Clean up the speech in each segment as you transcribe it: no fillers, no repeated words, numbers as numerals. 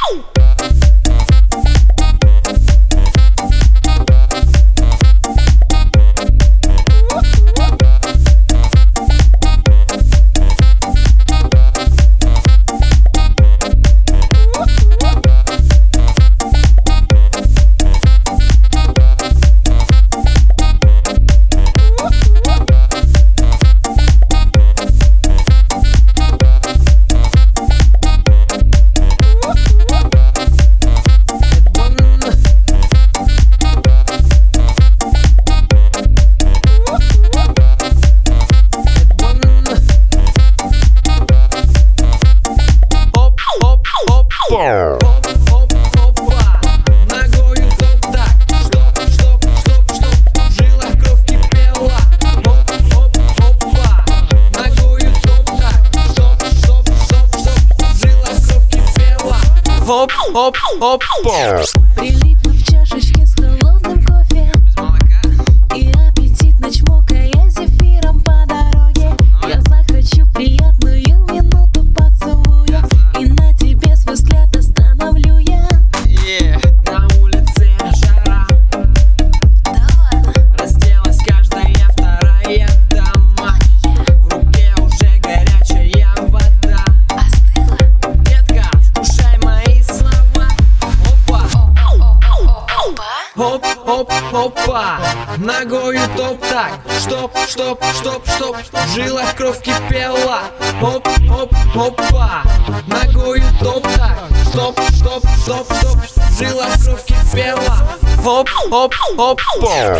Оп-оп-опа, ногою топ-так. Стоп-стоп-стоп-стоп, в жилах кровь кипела. Оп-оп-опа, ногою топ-так. Стоп-стоп-стоп-стоп, в жилах кровь кипела. Оп-оп-опа. Прилипнув в чашечке с холодным кофе, Без молока? и аппетитно чмокая зефиром по дороге, я захочу приятную минуту поцелуя, и на тебе свой взгляд остановлю я. На улице жара, Да ладно, разделась каждая вторая дама. В руке уже горячая вода. остыла. Детка, вкушай мои слова. Опа, Опа. оп-оп-опа, ногою топ-так. Стоп-стоп-стоп-стоп, в жилах кровь кипела. Оп-оп-опа, ногою топ-так. Стоп-стоп-стоп-стоп, в жилах кровь кипела. Оп-оп-опа. Опа, опа, опа.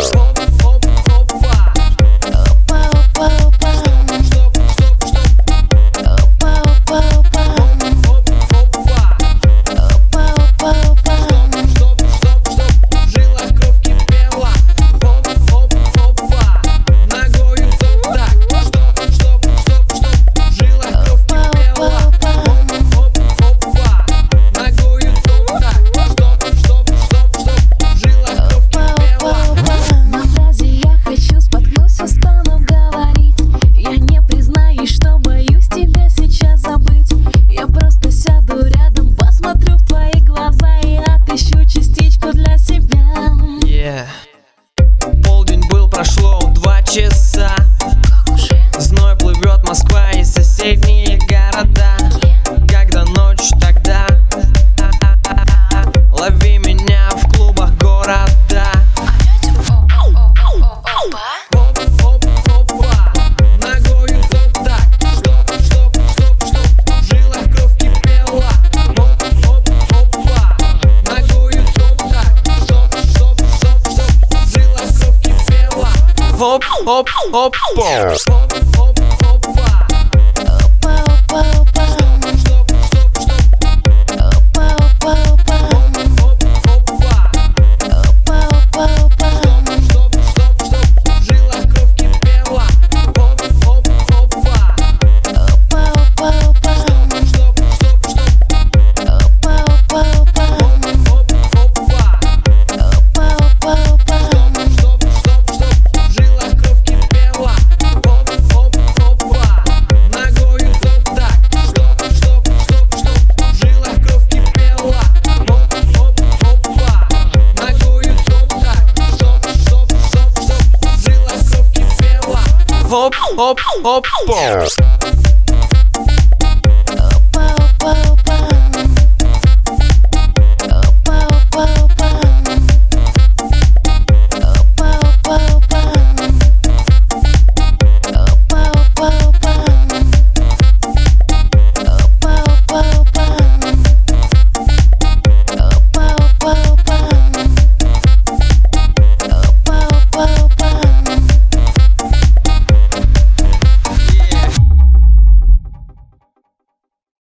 Стоп-стоп-стоп, Опа, опа, опа. оп-опа. Опа, опа, опа. Стоп-стоп-стоп, в жилах кровь кипела. Оп-оп-опа, ногою топ-так. Стоп-стоп-стоп-стоп, в жилах кровь кипела. Оп-оп-опа, ногою топ-так. Стоп-стоп-стоп-стоп, в жилах кровь кипела. На фразе «я хочу» споткнусь, устану говорить. Я не признаюсь, что боюсь тебя сейчас забыть. Я просто сяду рядом, посмотрю в твои глаза и отыщу частичку для себя. Полдень был, прошло 2 часа. Как уже? Зной плывет Москва и соседние города. Когда ночь, тогда лови меня в клубах города. Опа. Оп-оп-опа, ногою топ-так. Стоп-стоп-стоп-стоп, в жилах кровь кипела. Оп-оп-опа, ногою топ-так. Стоп-стоп-стоп-стоп, в жилах кровь кипела. Оп-оп-опа. Опа, опа, опа. Стоп-стоп-стоп-стоп, Опа, опа, опа. оп-опа. Опа, опа, опа. Стоп-стоп-стоп, в жилах кровь кипела. Оп-оп-опа. Опа, опа, опа. Стоп-стоп-стоп, Опа, опа, опа. оп-опа. Опа, опа, опа. Стоп-стоп-стоп, в жилах кровь кипела. Оп-оп-опа, ногою топ-так. Стоп-стоп-стоп-стоп, в жилах кровь кипела. Оп-оп-опа, ногою топ-так. Стоп-стоп-стоп-стоп, в жилах кровь кипела. Оп-оп-опа.